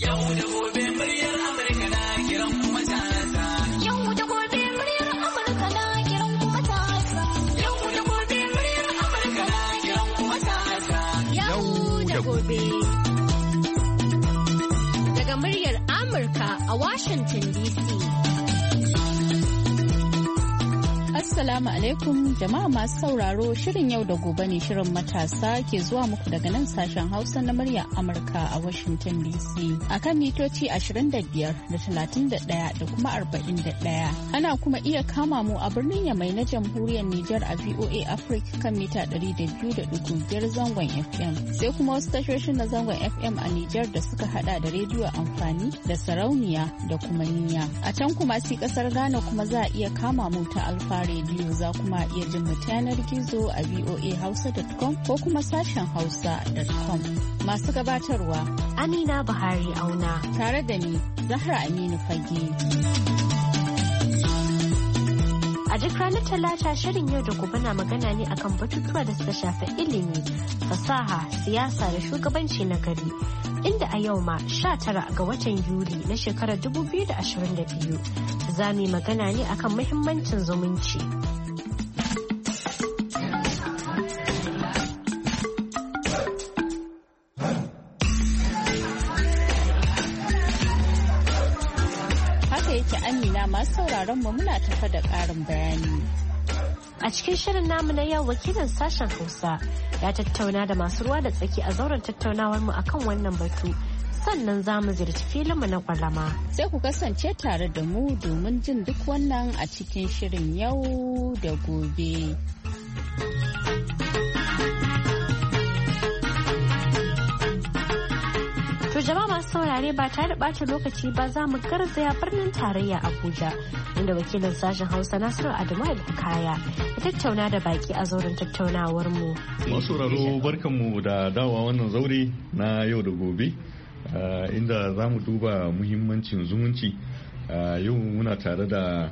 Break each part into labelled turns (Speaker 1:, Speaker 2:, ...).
Speaker 1: Yau da gobe muryar Amurka na kiran kuma matasa. Yau da gobe muryar Amurka na kiran kuma matasa. Yau da gobe muryar Amurka na kiran kuma matasa. Yau da gobe. Daga muryar Amurka a Washington DC.
Speaker 2: Assalamu alaikum jama'a masu sauraro, shirin yau da gobe ne shirin matasa ke zuwa muku daga nan sashen Hausa na muryar Amurka a Washington DC akan mitoci 25 da 31 da kuma 41. Ana kuma iya kama mu a birnin Yamai na jamhuriyar Nijar a VOA Africa kan mita 200.5 zangon FM. Sai kuma wasu tashoshin na zangon FM a Nijar da suka hada da rediyo amfani da sarauniya da kuma niyya. A can kuma sai kasar Ghana kuma za a iya kama mu ta Alfa rediyo, za kuma iya jin mu ta yanar gizo a voahausa.com ko kuma sashen hausa.com. Masu gabatarwa
Speaker 3: Amina Buhari Auna
Speaker 2: tare da ni Zahra Aminu Fage.
Speaker 3: A duk ranar Talata shirin yau da gobe na magana ne akan batutuwa da suka shafi ilimi, fasaha, siyasa da shugabanci na gari. Inda a yau ma 19 ga watan Yuli na shekarar 2022 za mu yi magana ne akan muhimmancin zumunci.
Speaker 2: Haka yake Amina, masu sauraron mu muna tafa da ƙarin bayani.
Speaker 3: A cikin shirin namu na yau wakilin sashen Hausa ya tattauna da masu ruwa da tsaki a zauren tattaunawar mu akan wannan batu. Sannan za mu ziyarci filinmu na kwalama.
Speaker 2: Sai ku kasance tare da mu domin jin duk wannan a cikin shirin yau da gobe.
Speaker 3: To jama'a masu saurare ba tare da ɓata lokaci ba za mu garzaya birnin tarayya Abuja inda wakilin sashen Hausa Nasiru Adamu Kaya ya tattauna da baki a zauren tattaunawar mu.
Speaker 4: Masu sauraro barkanmu da dawa wannan zaure na yau da gobe. Inda za mu duba muhimmancin zumunci. Yau muna tare da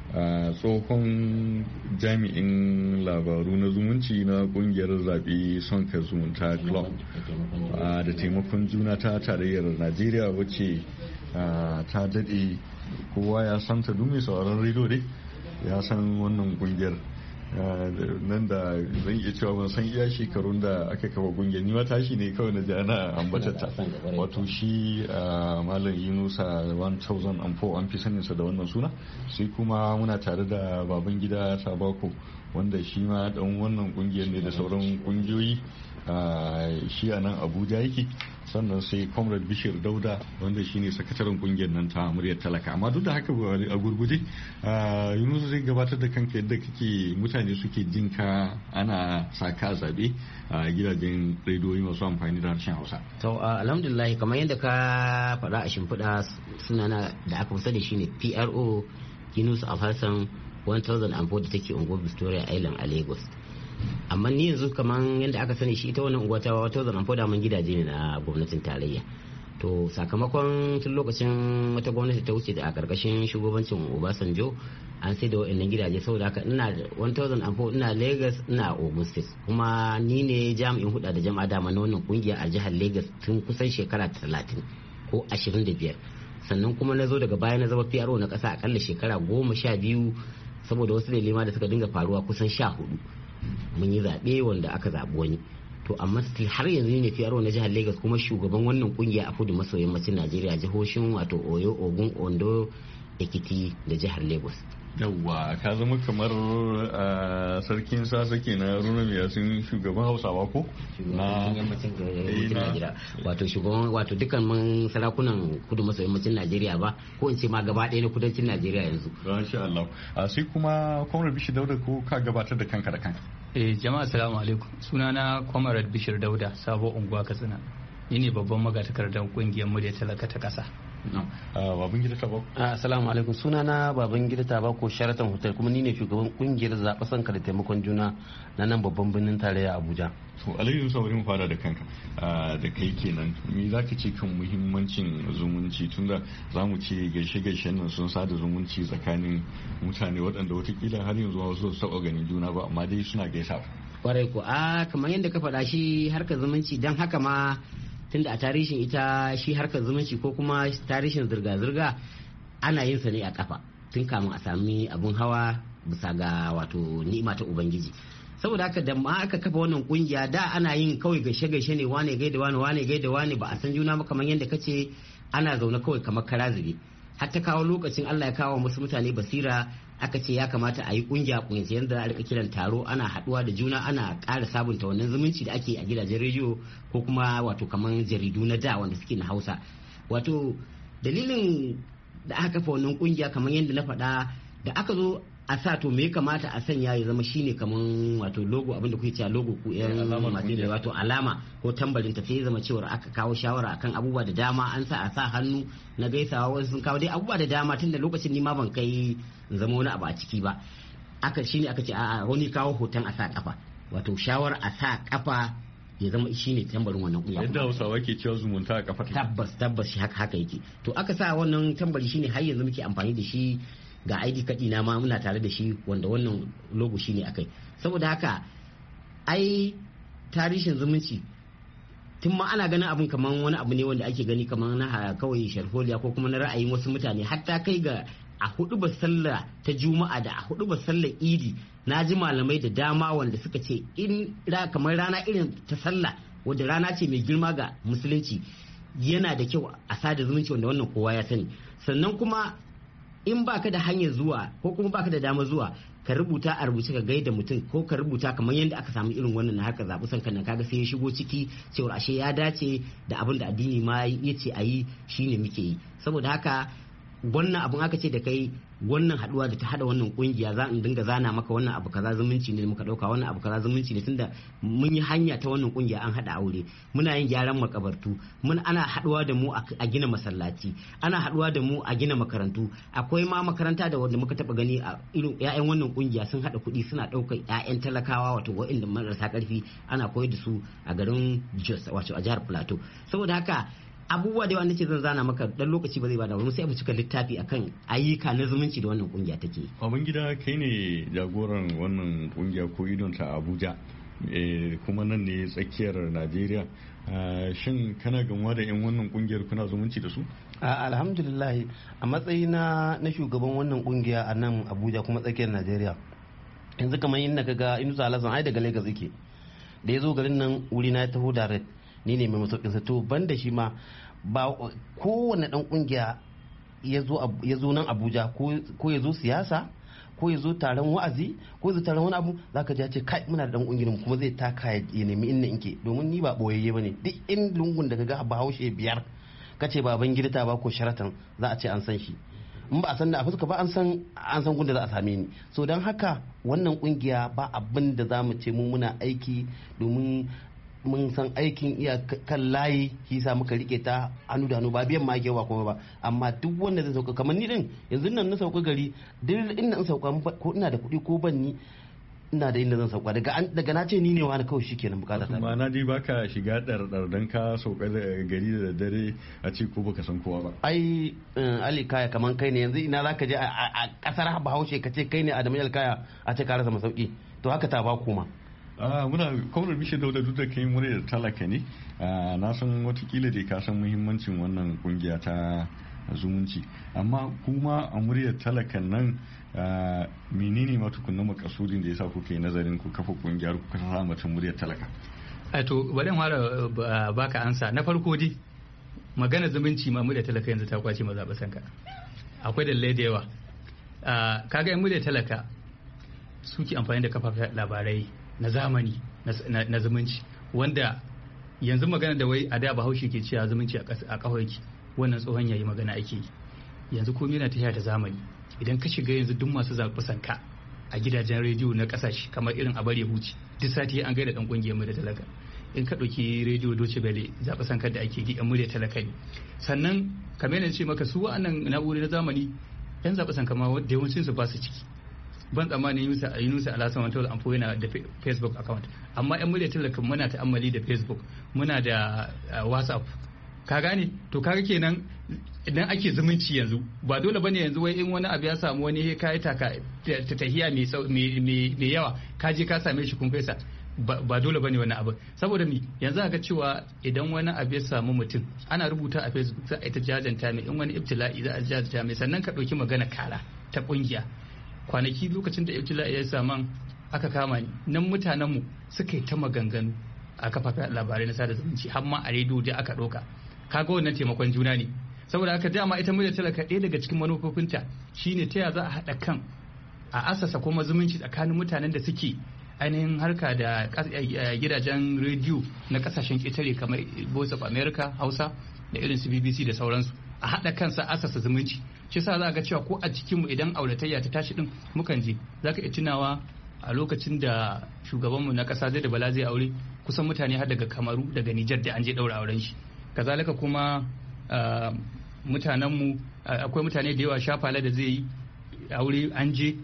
Speaker 4: tsohon jami'in labaru na zumunci na kungiyar zaɓe sonka zumunta club da taimakon juna ta tarayyar najeriya wacce ta daɗe kowa ya santa dumi sauran rediyo dai ya san wannan kungiyar. Nan da zan iya cewa ban san iya shekarun da aka kafa kungiyar ni tashi ne kawai na ji ana ambatata wato shi malam yunusa 1004 an fi saninsa da wannan suna. Sai kuma muna tare da baban gida tabako wanda shi ma dan wannan kungiyar ne da sauran kungiyoyi shi a nan abuja yake. Sannan sai comrade bishir dauda wanda shine sakataren kungiyar nan ta muryar talaka. Amma duk da haka a gurguje yunusa zai gabatar da kanka yadda kake mutane suke jinka ana saka zabe a gidajen rediyoyi masu amfani da harshen hausa.
Speaker 5: To alhamdulillah kamar yadda ka faɗa a shimfiɗa sunana da aka fi da shine PRO Yunus Alhassan 1004 da take unguwar Victoria Island a Lagos. Amma ni yanzu kamar yadda aka sani shi ita wannan unguwa ta 1004 da mun gidaje ne na gwamnatin tarayya. To sakamakon tun lokacin wata gwamnati ta wuce da a karkashin shugabancin Obasanjo an sai da wa'annan gidaje saboda haka ina 1004 ina Lagos ina Ogun State kuma ni ne jami'in huda da jama'a dama na wannan kungiya a jihar Lagos tun kusan shekara 30 ko 25 sannan kuma na zo daga baya na zama PRO na kasa akalla shekara 12 saboda wasu dalilai da suka dinga faruwa kusan 14 mun yi zaɓe wanda aka zaɓi wani. To amma still har yanzu ne PRO na jihar Lagos kuma shugaban wannan kungiya a kudu maso yammacin Najeriya jihohin wato Oyo, Ogun, Ondo, Ekiti da jihar Lagos.
Speaker 4: Yawwa ka zama kamar sarkin sasa ke na Runa sun shugaban Hausawa ko?
Speaker 5: Na yammacin Najeriya wato shugaban wato dukkan mun sarakunan kudu maso yammacin Najeriya ba ko in ce ma gaba ɗaya na kudancin Najeriya yanzu.
Speaker 4: Masha Allah. Sai kuma Kwamar Bishir Dauda ko ka gabatar da kanka da kanka?
Speaker 6: Jama'a assalamu alaikum. Sunana Kwamarar Bishir Dauda, Sabo Unguwa Katsina. Ni ne babban magatakardar kungiyar murya talaka ta kasa.
Speaker 4: Baban gida Tabako.
Speaker 7: Assalamu alaikum. Sunana Baban gida Tabako Sheraton Hotel kuma ni ne shugaban kungiyar zaɓe sanka da taimakon juna na nan babban birnin tarayya Abuja.
Speaker 4: To Aliyu Musa bari mu fara da kanka. Da kai kenan. Me zaka ce kan muhimmancin zumunci tunda zamu ce gaishe-gaishen nan sun sada zumunci tsakanin mutane waɗanda watakila har yanzu wasu su taɓa ganin juna ba amma dai suna gaisa.
Speaker 5: Kwarai ko kamar yadda ka faɗa shi harkar zumunci don haka ma tunda a tarihin ita shi harkar zumunci ko kuma tarihin zirga-zirga ana yin sa ne a kafa tun kamun a sami abun hawa bisa ga wato ni'ima ta ubangiji. Saboda haka da ma aka kafa wannan kungiya da ana yin kawai gaishe-gaishe ne, wane gaida wane, wane gaida wane, ba a san juna ba kamar yadda kace ana zaune kawai kamar kara zube. Har ta kawo lokacin Allah ya kawo wasu mutane basira aka ce ya kamata a yi kungiya yadda a rika kiran taro, ana haduwa da juna, ana ƙara sabunta wannan zumunci da ake a gidajen rediyo ko kuma wato kamar jaridu na da wanda suke na Hausa. Wato dalilin da aka kafa wannan kungiya kamar yadda na faɗa, da aka zo a sa to me ya kamata a sanya ya zama shine kaman wato logo, abinda kuke cewa logo ko yan masu da wato alama ko tambarin ta, sai zama cewa aka kawo shawara akan abubuwa da dama, an sa a sa hannu na gaisawa, wasu sun kawo dai abubuwa da dama, tunda lokacin ni ma ban kai zama wani abu a ciki ba. Aka shine aka ce a wani kawo hoton a sa kafa, wato shawara a sa kafa ya zama shine tambarin wannan kungiya.
Speaker 4: Yadda Hausawa ke cewa zumunta a kafa.
Speaker 5: Tabbas shi haka yake. To aka sa wannan tambari shine har yanzu muke amfani da shi, ga ID kadi na ma muna tare da shi, wanda wannan logo shine akai. Saboda haka ai tarihin zumunci tun ma ana ganin abun kaman wani abu ne wanda ake gani kaman na kawai sharholiya ko kuma na ra'ayin wasu mutane, hatta kai ga a hudubar sallah ta juma'a da a hudubar sallar idi na ji malamai da dama wanda suka ce in kamar rana irin ta sallah wadda rana ce mai girma ga musulunci, yana da kyau a sada zumunci, wanda wannan kowa ya sani. Sannan kuma in baka da hanyar zuwa ko kuma baka da dama zuwa, ka rubuta a rubuce ka gaida mutum, ko ka rubuta kamar yadda aka samu irin wannan na haka zaɓi sanka nan, kaga sai ya shigo ciki cewar ashe ya dace da abin da addini ma ya ce a yi shine muke yi. Saboda haka wannan abun aka ce da kai wannan haduwa da ta hada wannan kungiya za in dinga zana maka wannan abu kaza zumunci ne muka dauka, wannan abu kaza zumunci ne, tunda mun yi hanya ta wannan kungiya an hada aure, muna yin gyaran makabartu, ana haduwa da mu a gina masallaci, ana haduwa da mu a gina makarantu. Akwai ma makaranta da wanda muka taba gani a irin ƴaƴan wannan kungiya sun hada kuɗi suna daukar ƴaƴan talakawa wato waɗanda marasa karfi, ana koyar da su a garin Jos wato a jihar Plateau. Saboda haka abubuwa da wanda ce zan zana maka dan lokaci ba zai bada wani, sai mu cika littafi akan ayyuka na zumunci da wannan kungiya take.
Speaker 4: Abin gida kai ne jagoran wannan kungiya ko idonta a Abuja, kuma nan ne tsakiyar Najeriya. Shin kana gamuwa da yan wannan kungiyar kuna zumunci da su?
Speaker 7: Alhamdulillah, a matsayina na shugaban wannan kungiya a nan Abuja kuma tsakiyar Najeriya, yanzu kamar yin ka ga Inusa Alhassan ai daga Lagos yake, da ya zo garin nan wuri na ya taho direct, ni ne mai masaukin sa. To ban da shi ma ba kowane dan kungiya ya zo nan Abuja ko ya zo siyasa ko ya zo taron wa'azi ko ya zo taron wani abu, zaka ji ya ce kai muna da dan kungiyar mu, kuma zai taka ya nemi inda inke, domin ni ba boyayye bane. Duk in lungun daga ga Bahaushe biyar kace baban gidata ba ko Sharatan za a ce an san shi, in ba a san da a fuska ba an san gunda za a same ni. So don haka wannan kungiya ba abin da za mu ce mu muna aiki, domin mun san aikin iya kan layi, shi sa muka rike ta hannu da hannu, ba biyan ma yawa kuma ba. Amma duk wanda zai sauka kamar ni din yanzu nan na sauka gari, duk inda in sauka ko ina da kuɗi ko ban ni ina da inda zan sauka, daga na ce ni ne wani kawai shikenan bukata ta.
Speaker 4: Ma na ji baka shiga ɗarɗar dan ka sauka da gari da dare a ce ko baka san kowa ba.
Speaker 7: Ai Ali Kaya kaman kai ne yanzu ina zaka je a kasar Bahaushe ka ce kai ne Adamu Alkaya a ce ka rasa masauki, to haka ta ba kuma.
Speaker 4: Muna kwamnar Bishir Dauda, duk da kai murya talaka ne, na san watakila da ka san muhimmancin wannan kungiya ta zumunci, amma kuma a muryar talakan nan menene ma tukunna makasudin da yasa kuka yi nazarin ku kafa kungiyar ku kasa mata muryar talaka?
Speaker 6: To bari in fara baka ansa. Na farko dai magana zumunci ma muryar talaka yanzu ta kwace mazaɓa sanka, akwai dalilai da yawa. Kaga yan muryar talaka suke amfani da kafafen labarai na zamani na zumunci, wanda yanzu magana da wai a da Bahaushe ke cewa zumunci a ƙauye, wannan tsohon yayi magana ake yi. Yanzu komai yana tafiya da zamani. Idan ka shiga yanzu duk masu zaɓi sanka a gidajen rediyo na ƙasashe kamar irin a bari huci, duk sati an gaida ɗan ƙungiyar mu da talaka. In ka ɗauki rediyo Deutsche Welle, zaɓi sankar da ake yi yan murya talaka ne. Sannan kamar yana ce maka su wa'annan na'urori na zamani yan zaɓi sanka ma da yawancin su ba su ciki. Ban tsammanin Yunusa Alhassan Wantawal Amfo yana da Facebook account, amma yan murya talaka muna ta'ammali da Facebook, muna da WhatsApp, ka gane. To kaga kenan idan ake zumunci yanzu ba dole bane yanzu wai in wani abu ya samu wani kai taka tahiya mai yawa ka je ka same shi kun fesa. ba dole bane wani abu saboda mi yanzu aka cewa idan wani abu ya samu mutum ana rubuta a Facebook za a ita jajanta mai in wani ibtila'i za a jajanta mai sannan ka ɗauki magana kara ta kungiya kwanaki lokacin da ibtila'i ya samu aka kama ni nan mutanenmu suka yi ta maganganu a kafafen labarai na sada zumunci har ma a rediyo da aka ɗauka kaga wannan taimakon juna ne saboda haka dama ita muryar talaka ɗaya daga cikin manufofinta shine ta ya za a haɗa kan a asasa kuma zumunci tsakanin mutanen da suke ainihin harka da gidajen rediyo na kasashen ƙetare kamar Voice of America Hausa da irin su BBC da sauransu a haɗa kansa asasa zumunci shi sa za ga cewa ko a cikinmu idan auratayya ta tashi din mukan je za ka iya tunawa a lokacin da shugabanmu na ƙasa zai da bala zai aure kusan mutane har daga Kamaru daga Nijar da an je ɗaura auren shi kazalika kuma mutanenmu akwai mutane da yawa shafala da zai yi aure an je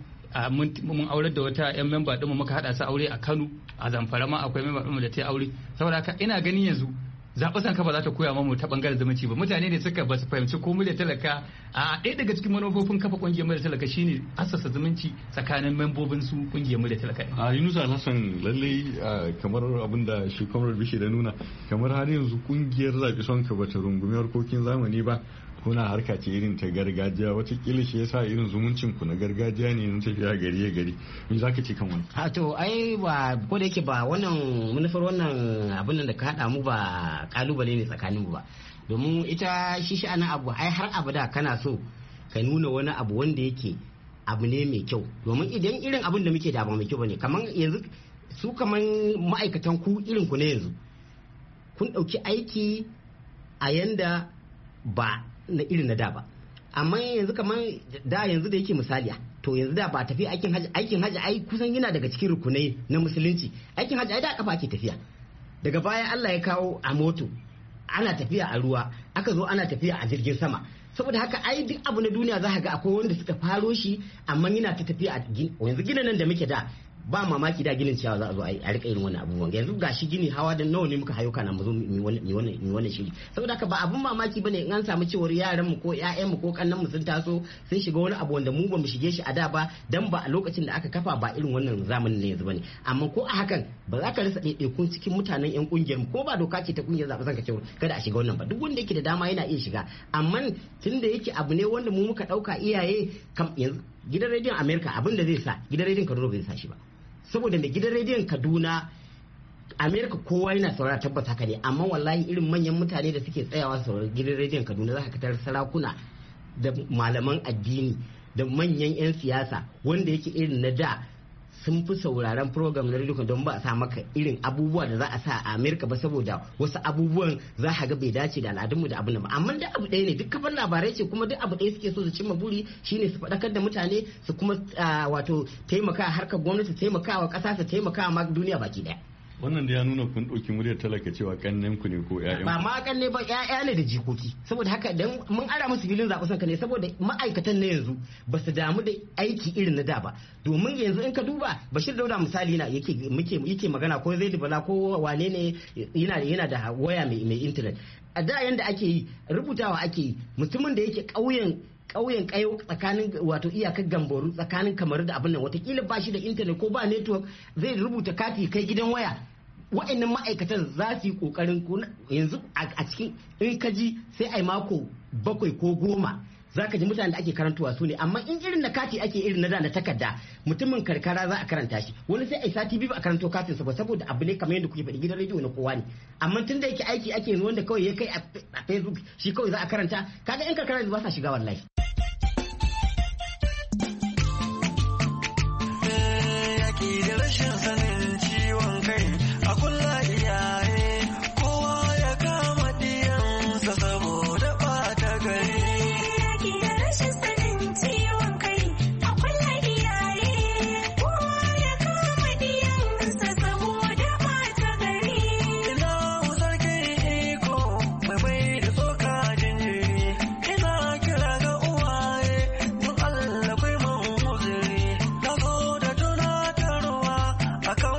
Speaker 6: mun aurar da wata 'yan memba ɗinmu muka haɗa su aure a Kano a Zamfara ma akwai memba ɗinmu da ta yi aure saboda haka ina ganin yanzu zaɓi sanka ba za ta koya mamu ta ɓangaren zumunci ba mutane ne suka ba su fahimci ko mu da talaka a ɗaya daga cikin manufofin kafa ƙungiyar mu da talaka shine assasa zumunci tsakanin membobin su ƙungiyar mu da talaka
Speaker 4: a Yunusa Hassan lallai kamar abin da shi Comrade Bishi da nuna kamar har yanzu ƙungiyar zaɓi sonka ba ta rungumi harkokin zamani ba kuna harka ce irin ta gargajiya watakila shi yasa irin zumuncin ku na gargajiya ne na tafiya gari gari me zaka ce kan wani
Speaker 5: to ai ba ko da yake ba wannan manufar wannan abin da ka hada mu ba kalubale ne tsakanin mu ba domin ita shi sha'anin abu ai har abada kana so ka nuna wani abu wanda yake abu ne mai kyau domin idan irin abin da muke da ba mai kyau bane kaman yanzu su kaman ma'aikatan ku irin ku ne yanzu kun dauki aiki a yanda ba na irin na da ba amma yanzu kamar da yanzu da yake misali to yanzu da ba tafi aikin haji ai kusan yana daga cikin rukunai na musulunci aikin haji ai da kafa ake tafiya daga baya Allah ya kawo a moto ana tafiya a ruwa aka zo ana tafiya a jirgin sama saboda haka ai duk abu na duniya za ka ga akwai wanda suka faro shi amma yana ta tafiya a yanzu ginin nan da muke da ba mamaki da ginin ciyawa za a zo a rika irin wannan abubuwan yanzu ga shi gini hawa da nawa ne muka hayo kana mu zo mu wannan shiri saboda haka ba abun mamaki bane in an samu cewar yaran mu ko ƴaƴan mu ko kannan mu sun taso sun shiga wani abu wanda mu ba mu shige shi a da ba dan ba a lokacin da aka kafa ba irin wannan zamanin ne yanzu bane amma ko a hakan ba za ka rasa ɗaiɗaikun cikin mutanen ƴan kungiyar mu ko ba doka ce ta kungiyar zaɓe zan ka ce kada a shiga wannan ba duk wanda yake da dama yana iya shiga amma tunda yake abu ne wanda mu muka ɗauka iyaye yanzu gidan rediyon America abin da zai sa gidan rediyon Kaduna bai sa shi ba saboda da gidan rediyon Kaduna Amerika kowa yana saurara tabbata haka ne amma wallahi irin manyan mutane da suke tsayawa saurara gidan rediyon Kaduna za ka tarar sarakuna da malaman addini da manyan 'yan siyasa wanda yake irin na da sun fi sauraron program na rediyo don ba a sa maka irin abubuwa da za a sa a Amerika ba saboda wasu abubuwan za a ga bai dace da al'adunmu da abin da ba amma da abu ɗaya ne duk kafar labarai ce kuma duk abu ɗaya suke so su cimma buri shine su faɗakar da mutane su kuma wato taimaka harkar gwamnati taimakawa ƙasa su taimakawa ma duniya baki ɗaya.
Speaker 4: wannan da ya nuna kun ɗauki muryar talaka cewa kannen ku ne ko ƴaƴan
Speaker 5: ba ma kanne ba ƴaƴa ne da jikoki saboda haka dan mun ara musu filin zaɓen sanka ne saboda ma'aikatan na yanzu ba su damu da aiki irin na da ba domin yanzu in ka duba Bashir Dauda misali na yake magana ko Zaidu Bala ko wane ne yana da waya mai internet a da yanda ake yi rubutawa ake yi mutumin da yake ƙauyen kayo tsakanin wato iyakar Gamboru tsakanin Kamaru da abin nan watakila ba shi da intanet ko ba network zai rubuta kati kai gidan waya wa'annan ma'aikatan za su yi kokarin yanzu a cikin in ka ji sai ai mako 7 ko 10 za ka ji mutanen da ake karantuwa su ne amma in irin na kati ake irin na da na takarda mutumin karkara za a karanta shi wani sai ai sati biyu ba a karanto katin sa ba saboda abu ne kamar yadda kuke faɗi gidan rediyo na kowa ne amma tun da yake aiki ake yanzu wanda kawai ya kai a Facebook shi kawai za a karanta kaga in karkara ba sa shiga wallahi
Speaker 8: da rashin sanin ciwon kai a kulla iyaye kowa ya kama diyansa saboda ɓata gari. Da rashin sanin ciwon kai a kulla iyaye kowa ya kama diyansa saboda ɓata gari. Ina sarkin iko mai bai da tsoka jinjiri ina kira ga uwaye don Allah kai man uzuri na zo da tunatarwa akan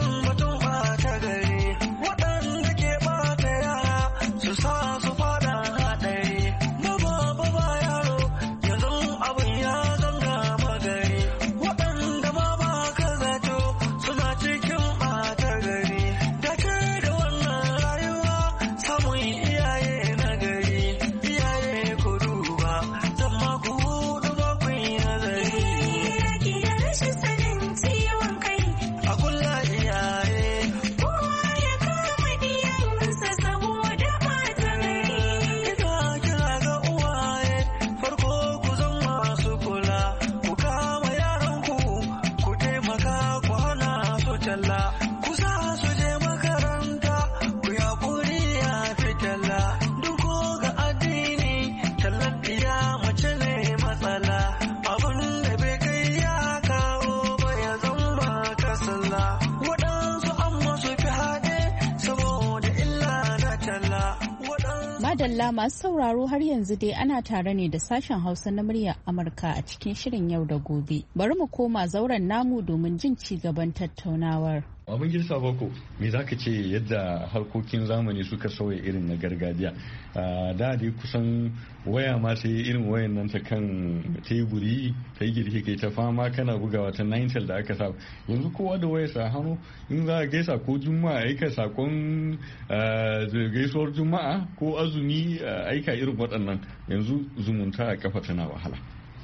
Speaker 2: Madalla masu sauraro har yanzu dai ana tare ne da sashen Hausa na muryar Amurka a cikin shirin yau da gobe. Bari mu koma zauren namu domin jin ci gaban tattaunawar.
Speaker 4: Abin girsa bako me za ka ce yadda harkokin zamani suka sauya irin na gargajiya? Da dai kusan waya ma sai irin wayan nan ta kan teburi ta yi girki kai ta fama kana bugawa ta Nitel da aka saba. Yanzu kowa da waya sa hannu in za a gaisa ko juma'a aika sakon gaisuwar juma'a ko azumi aika irin waɗannan, yanzu zumunta a kafa tana wahala.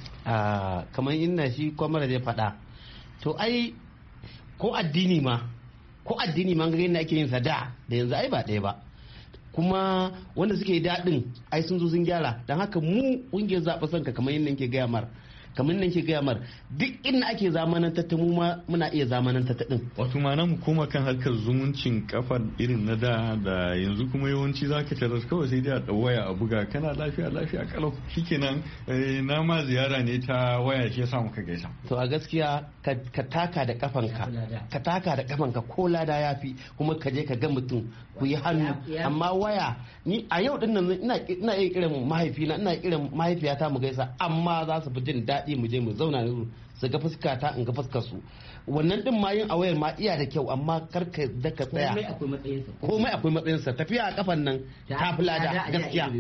Speaker 7: Kamar inna shi kwamar zai faɗa to ai ko addini ma ga yadda ake yin sa da yanzu ai ba ɗaya ba, kuma wanda suke daɗin ai sun zo sun gyara. don haka mu ƙungiyar zaɓe sanka kamar yadda ke gaya mar duk inda ake zamanantar ta mu ma muna iya zamanantar ta din.
Speaker 4: Wato ma mu koma kan harkar zumuncin kafa irin na da yanzu kuma yawanci zaka tarar kawai sai dai a waya a buga kana lafiya kalau shikenan na ma ziyara ne ta waya shi yasa muka gaisa.
Speaker 7: To a gaskiya ka taka da kafanka ko lada yafi, kuma ka je ka ga mutum ku yi hannu. Amma waya ni a yau din nan ina iya kiran mahaifiyata mu gaisa, amma za su fi jin daɗi mu je mu zauna su ga fuskata in ga fuskar su. Wannan din ma yin a wayar ma iya da kyau, amma kar ka da ka tsaya komai akwai matsayinsa. Tafiya a kafan nan ta fi lada gaskiya.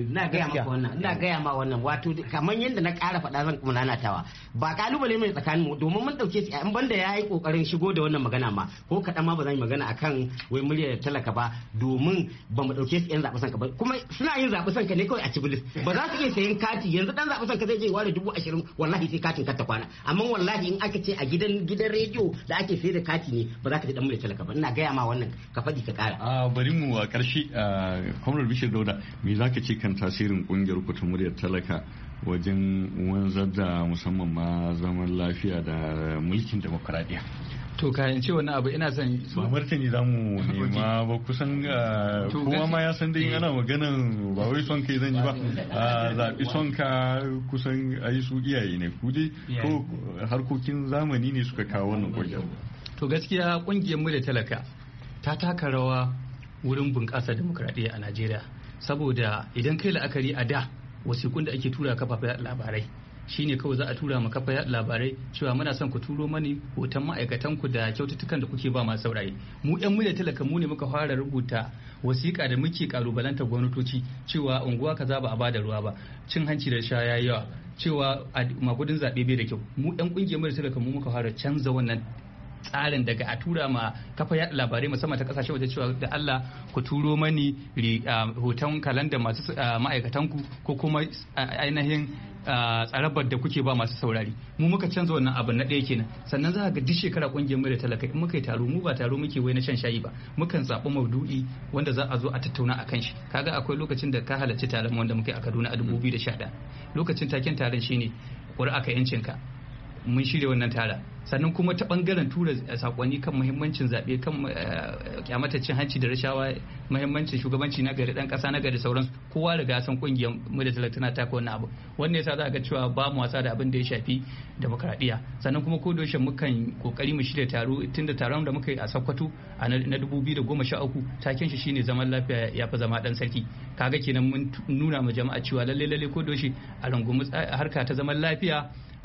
Speaker 5: Ina gaya ma wannan wato kamar yadda na ƙara faɗa zan kuma nanatawa ba kalubale mai tsakanin mu, domin mun dauke shi in banda yayi kokarin shigo da wannan magana ma ko kaɗan ma ba zan yi magana akan wai muryar talaka ba, domin ba mu dauke su yan zaɓi sanka ba, kuma suna yin zaɓi sanka ne kawai a cibilis. Ba za su iya sayan kati yanzu dan zaɓi sanka zai je ware 20,000 wallahi sai katin ka ta kwana. Amma wallahi in aka ce a gidan rediyo da ake sayar da kati ne ba za ka ji dan muryar talaka ba. Ina gaya ma wannan ka faɗi ka ƙara.
Speaker 4: Bari mu a ƙarshe Kwamrar Bishir Dauda, me za ka ce kan tasirin ƙungiyar ku ta muryar talaka wajen wanzar da musamman ma zaman lafiya da mulkin demokuraɗiyya?
Speaker 6: To kayan ce wannan abu ina son
Speaker 4: ba martani za mu nema ba, kusan kowa ma ya san dai ana maganan ba wai son kai zan yi ba, zaɓi son ka kusan ayi su iyaye ne ku dai ko harkokin zamani ne suka kawo wannan ƙungiyar?
Speaker 6: To gaskiya ƙungiyar mu da talaka ta taka rawa wurin bunƙasa demokradiyya a Najeriya, saboda idan kai la'akari a da wasiƙun da ake tura kafafen labarai shine kawai za a tura ma kafa labarai cewa muna son ku turo mani hoton ma'aikatan ku da kyaututtukan da kuke ba masu saurayi. Mu yan mu da talaka mu ne muka fara rubuta wasiƙa da muke kalubalanta gwamnatoci cewa unguwa kaza ba a bada ruwa ba, cin hanci da sha yayi yawa, cewa magudin zaɓe bai da kyau. Mu yan ƙungiyar mu da talaka mu muka fara canza wannan tsarin daga a tura ma kafa yaɗa labarai musamman ta kasashe waje cewa da Allah ku turo mani hoton kalanda masu ma'aikatanku ko kuma ainihin tsarabar da kuke ba masu saurari. Mu muka canza wannan abin na ɗaya kenan. Sannan za ga duk shekara ƙungiyar mu da talaka in muka yi taro mu ba taro muke wai na shan shayi ba, mukan zaɓi maudu'i wanda za a zo a tattauna a kan shi. Kaga akwai lokacin da ka halarci taron wanda muka yi a Kaduna a 2011. Lokacin taken taron shine ƙuri'a yancinka. Mun shirya wannan tara. Sannan kuma ta bangaren tura sakonni kan muhimmancin zaɓe, kan kyamatar cin hanci da rashawa, muhimmancin shugabanci na gari, dan ƙasa na gari, sauransu. Kowa riga san kungiyar mu da talaka tana taka wannan abu. Wannan yasa za ga cewa ba mu wasa da abin da ya shafi demokradiyya. Sannan kuma ko da yaushe mukan kokari mu shirya taro, tunda taron da muka yi a Sokoto a na 2013 taken shi shine zaman lafiya ya fi zama dan sarki. Kaga kenan mun nuna ma jama'a cewa lalle ko da yaushe a rungumi harka ta zaman lafiya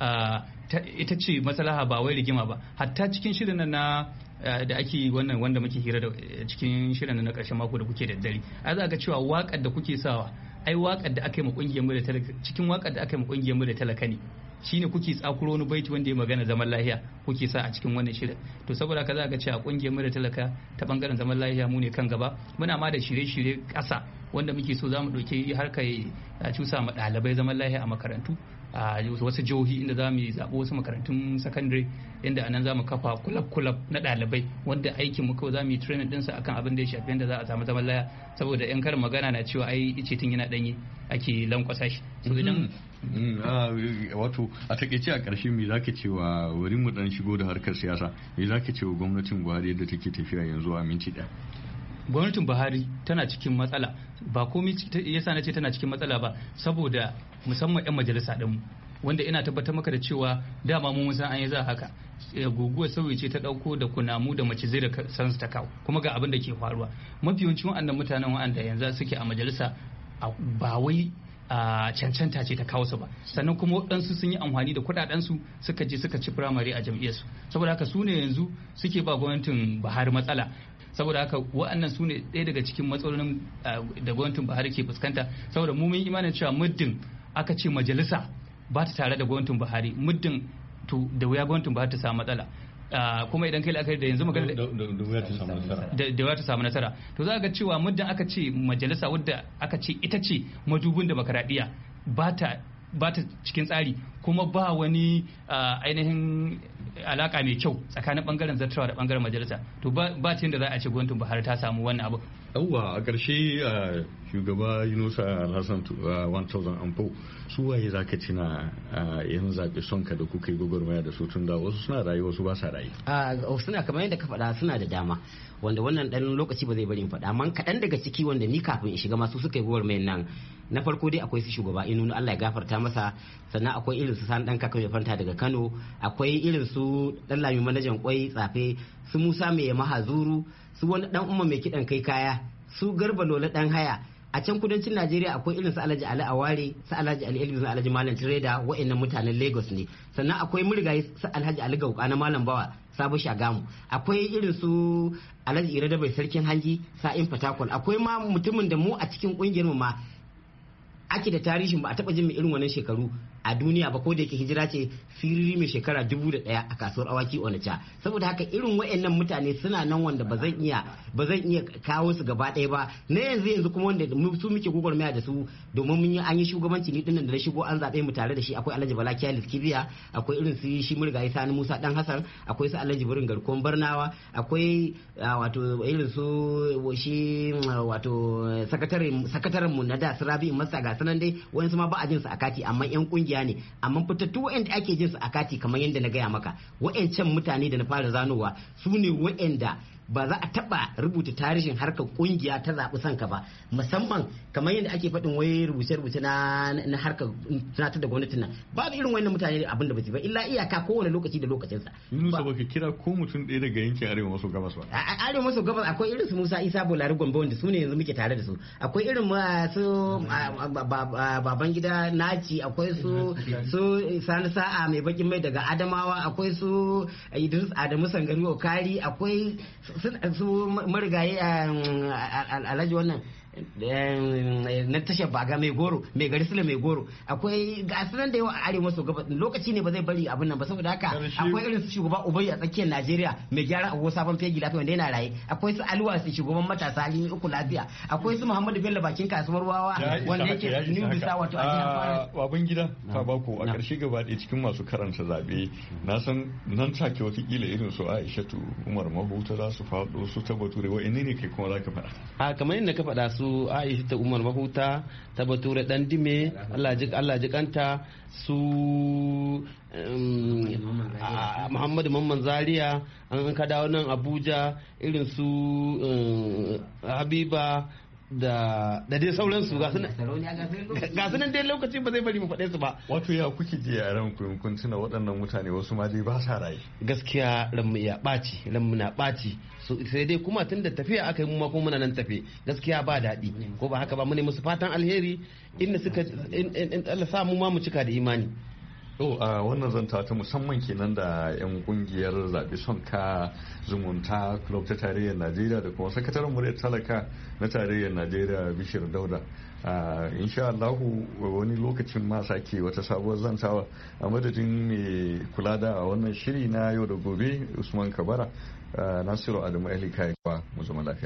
Speaker 6: ita ce maslaha ba wai rigima ba. Hatta cikin shirin na da ake wannan wanda muke hira da cikin shirin na karshen mako da kuke da dare, a za ga cewa wakar da kuke sawa ai wakar da aka yi ma kungiyar mu da talaka, cikin wakar da aka yi ma kungiyar mu da talaka ne shine kuke tsakuro wani baiti wanda ya magana zaman lafiya kuke sa a cikin wannan shirin. To saboda haka za ga cewa kungiyar mu da talaka ta bangaren zaman lafiya mu ne kan gaba. Muna ma da shirye-shirye ƙasa wanda muke so za mu ɗauki harkar cusa ma ɗalibai zaman lafiya a makarantu a wasu jihohi, inda za mu zaɓi wasu makarantun sakandare inda anan za mu kafa kulab na ɗalibai wanda aikin mu kawai za mu yi training ɗinsa akan abin da ya shafi yadda za a samu zaman lafiya, saboda yan karin magana na cewa ai ice tun yana ɗanye ake lankwasa shi. So idan
Speaker 4: wato a takaice a ƙarshe me zaka ce wa wurin mu dan shigo da harkar siyasa, me zaka ce wa gwamnatin Buhari yadda take tafiya yanzu a minti ɗaya?
Speaker 6: Gwamnatin Buhari tana cikin matsala, ba komai yasa na ce tana cikin matsala ba, saboda musamman 'yan majalisa ɗinmu wanda ina tabbatar maka da cewa dama mun san an yi za haka. Guguwar sauyi ce ta ɗauko da kunamu da macizai da sansu ta kawo, kuma ga abin da ke faruwa. Mafi yawancin wa'annan mutanen wa'anda yanzu suke a majalisa ba wai cancanta ce ta kawo su ba, sannan kuma waɗansu sun yi amfani da kuɗaɗensu suka je suka ci firamare a jam'iyyarsu, saboda haka su ne yanzu suke ba gwamnatin Buhari matsala. Saboda haka wa'annan su ne ɗaya daga cikin matsalolin da gwamnatin Buhari ke fuskanta, saboda mu mun imanin cewa muddin aka ce majalisa ba ta tare da gwamnatin Buhari, muddin to da wuya gwamnatin Buhari ta samu matsala. Kuma idan kai la'akari da yanzu magana da wuya ta samu nasara, to za ga cewa muddin aka ce majalisa wadda aka ce ita ce madubin demokaradiyya ba ta cikin tsari, kuma ba wani ainihin alaka mai kyau tsakanin bangaren zartawa da bangaren majalisa, to ba ta yadda za a ce gwamnatin Buhari ta samu wannan abu.
Speaker 4: yawwa a ƙarshe shugaba Yunusa Alhassan 1004 su waye za ka cina yan zaɓe sonka da kuka yi gwagwarmaya da su tun da wasu suna rayu wasu ba sa rayu.
Speaker 5: Suna kamar yadda ka faɗa suna da dama wanda wannan ɗan lokaci ba zai bari in faɗa, amma kaɗan daga ciki wanda ni kafin in shiga masu suka yi gwagwarmayar nan, na farko dai akwai su shugaba Inunu Allah ya gafarta masa, sannan akwai irin su Sani ɗan kaka mai fanta daga Kano, akwai irin su ɗan Lami manajan kwai tsafe, su Musa mai Yamaha Zuru, su wani ɗan Umma mai kiɗan kai kaya, su Garba Lola ɗan haya. A can kudancin Najeriya akwai irin su Alhaji Ali Aware, su Alhaji Ali Elvis, Alhaji Malam Tireda, wa'annan mutanen Lagos ne. Sannan akwai murigayi su Alhaji Ali Gauka na Malam Bawa, Sabo Shagamu. Akwai irin su Alhaji Irada Bai Sarkin Hanji, Sa'in Fatakwal. Akwai ma mutumin da mu a cikin kungiyar mu ma ake da tarihin ba a taba jin irin wannan shekaru a duniya ba, ko da yake hijira ce, siriri mai shekara 1001 a kasuwar awaki Onitsha. Saboda haka irin wayannan mutane suna nan wanda ba zan iya kawo su gaba ɗaya ba na yanzu kuma wanda su muke gwagwarmaya da su, domin mun yi an yi shugabanci ni dinnan da na shigo an zaɓe mu tare da shi. Akwai Alhaji Bala Kiyalis Kibiya, akwai irin su shi murgayi Sani Musa Dan Hassan, akwai su Alhaji Burin Garkon Barnawa, akwai wato irin su shi wato sakataren mu na da Sirabi Masa, ga sanan dai wayansu ma ba a jin su a kati amma yan kungiya ne, amma fitattu wa'anda ake jin su a kati kamar yadda na gaya maka, wa'ancan mutane da na fara zanowa su ne wa'anda ba za a taba rubuta tarihin harkar kungiya ta zaɓi sanka ba, musamman kamar yadda ake faɗin wai rubuce-rubuce na harkar tunatar da gwamnatin nan, babu irin wannan mutane abin da ba su ba illa iyaka kowane lokaci da lokacinsa.
Speaker 4: Yunusa baka kira ko mutum ɗaya daga yankin arewa maso gabas ba?
Speaker 5: Arewa maso gabas akwai irin su Musa Isa Bolari Gombe wanda su ne yanzu muke tare da su, akwai irin su baban gida Naci, akwai su Sani Sa'a mai bakin mai daga Adamawa, akwai su Idris Adamu Sangari Okari, akwai su marigayi Alhaji wannan na tashar baga mai goro, mai gari sula mai goro, akwai ga sunan da yawa a arewa maso gabas, lokaci ne ba zai bari abin nan ba, saboda haka akwai irin su shugaba Ubai a tsakiyar Najeriya mai gyara a sabon fegi lafiya wanda yana raye, akwai su Aliwa su shugaban matasa Alimi Uku Lafiya, akwai su Muhammadu Bello bakin kasuwar Wawa wanda yake New Bisa wato a
Speaker 4: baban gida ta bako a ƙarshe gaba ɗaya cikin masu karanta zabe na san nan take watakila irin su Aishatu Umar Mahuta za su faɗo, su ta Bature, wa'anne ne kai kuma za ka faɗa?
Speaker 7: A kamar yadda ka faɗa su Aisha ta Umar Mahuta, ta Bature Dan Dime, Allah ji kanta, su Muhammadu Mamman Zaria, an ka dawo nan Abuja irin su Habiba da dai sauransu ga sunan dai lokaci ba zai bari mu faɗe su ba.
Speaker 4: Wato ya kuke je a ran kun tuna waɗannan mutane wasu ma dai ba sa raye?
Speaker 7: Gaskiya ranmu na ɓaci sai dai kuma tun da tafiya aka yi mu ma kuma muna nan tafe, gaskiya ba daɗi ko ba haka ba, mu ne musu fatan alheri inda suka in Allah sa mu ma mu cika da imani.
Speaker 4: A wannan zanta ta musamman kenan da 'yan kungiyar zaɓi sonka zumunta club ta tarayyar Najeriya da kuma sakataren muryar talaka na tarayyar Najeriya Bishir Dauda. Insha Allahu wani lokacin ma sake wata sabuwar zantawa a madadin mai kula da wannan shiri na yau da gobe Usman Kabara, Nasiru Adamu Ali Kai, mu zama lafiya.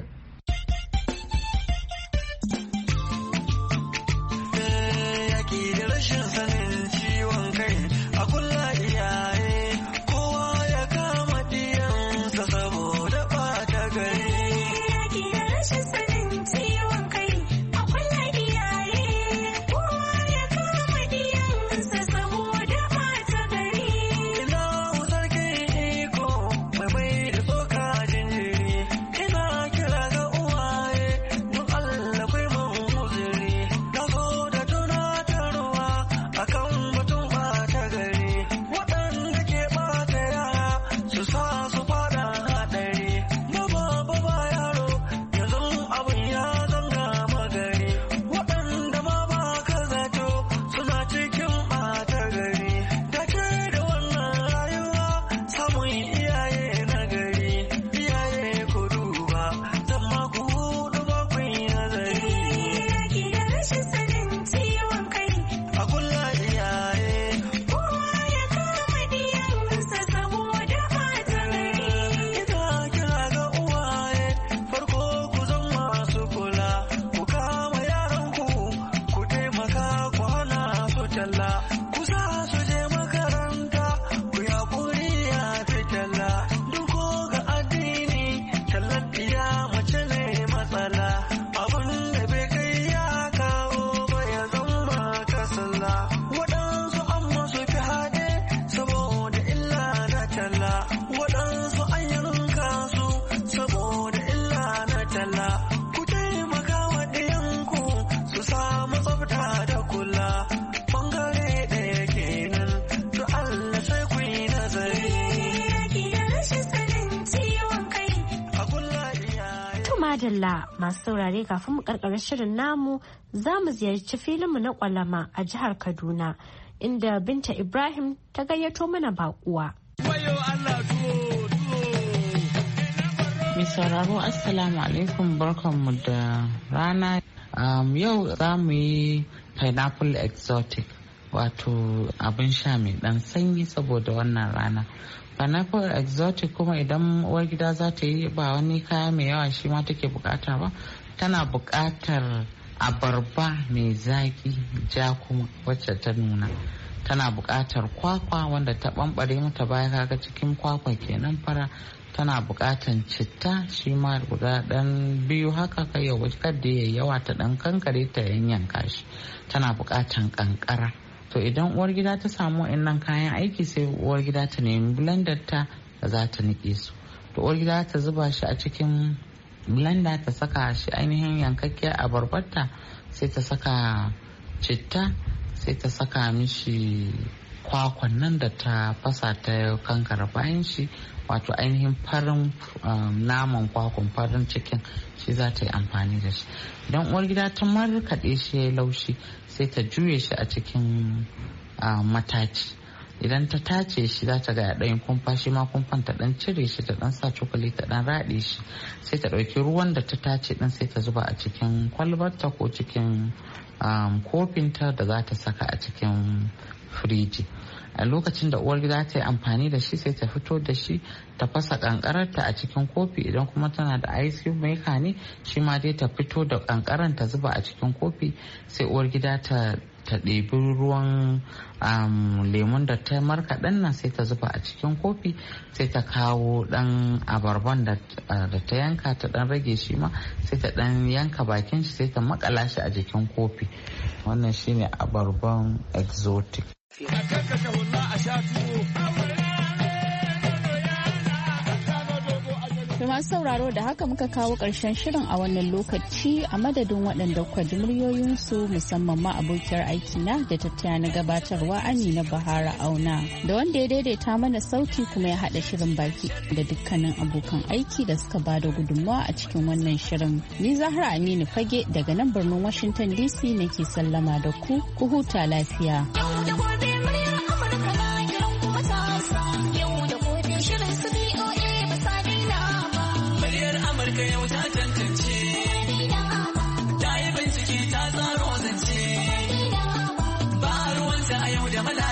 Speaker 8: Kira ga tsafta da kula bangare ɗaya kenan to Allah sai ku yi nazari a kula iyaye.
Speaker 3: To madalla masu saurare kafin mu karkare shirin namu za mu ziyarci filinmu na kwalama a jihar Kaduna inda Binta Ibrahim ta gayyato mana bakuwa.
Speaker 9: Mai sauraro Assalamu alaikum barkanmu da rana. Yau za mu yi pineapple exotic wato abin sha mai dan sanyi saboda wannan rana. Pineapple exotic kuma idan uwar gida za ta yi ba wani kaya mai yawa shi ma take bukata ba. Tana bukatar abarba mai zaki ja kuma wacce ta nuna. Tana bukatar kwakwa wanda ta bambare mata baya kaga cikin kwakwa kenan fara. Tana bukatan citta shi ma guda dan biyu haka kai ya kada ya yawa ta dan kankare ta yanyanka shi. Tana bukatan kankara. To idan uwar gida ta samu wa'annan kayan aiki sai uwar gida ta nemi blender ta da za ta nike su. To uwar gida ta zuba shi a cikin blender ta saka shi ainihin yankakkiyar abarbarta sai ta saka citta sai ta saka mishi kwakwan nan da ta fasa ta kankara bayan shi wato ainihin farin naman kwakwan farin cikin shi za ta yi amfani da shi. Idan uwar gida ta markaɗe shi ya laushi sai ta juye shi a cikin mataci. Idan ta tace shi za ta ga ɗayan kumfa shi ma kumfan ta ɗan cire shi ta ɗan sa cokali ta ɗan raɗe shi sai ta ɗauki ruwan da ta tace ɗin sai ta zuba a cikin kwalbarta ko cikin kofinta da za ta saka a cikin firiji. A lokacin da uwar gida ta yi amfani da shi sai ta fito da shi ta fasa kankararta a cikin kofi idan kuma tana da ice cube maker ne shi ma dai ta fito da kankaran ta zuba a cikin kofi sai uwar gida ta ɗebi ruwan lemun da ta markaɗen nan sai ta zuba a cikin kofi sai ta kawo ɗan abarban da ta yanka ta ɗan rage shi ma sai ta ɗan yanka bakin shi sai ta makala shi a jikin kofi. Wannan shine abarban exotic.
Speaker 2: masu sauraro da haka muka kawo ƙarshen shirin a wannan lokaci a madadin waɗanda kuka ji muryoyinsu musamman ma abokiyar aikina da tattaya na gabatarwa Amina Bahara Auna da wanda ya daidaita mana sauti kuma ya haɗa shirin baki da dukkanin abokan aiki da suka bada gudunmawa a cikin wannan shirin. Ni Zahra Aminu Fage daga nan birnin Washington DC nake sallama da ku huta lafiya.
Speaker 1: Yau ta tantance, ta yi bincike ta tsaro zance, ba ruwanta a yau da mala.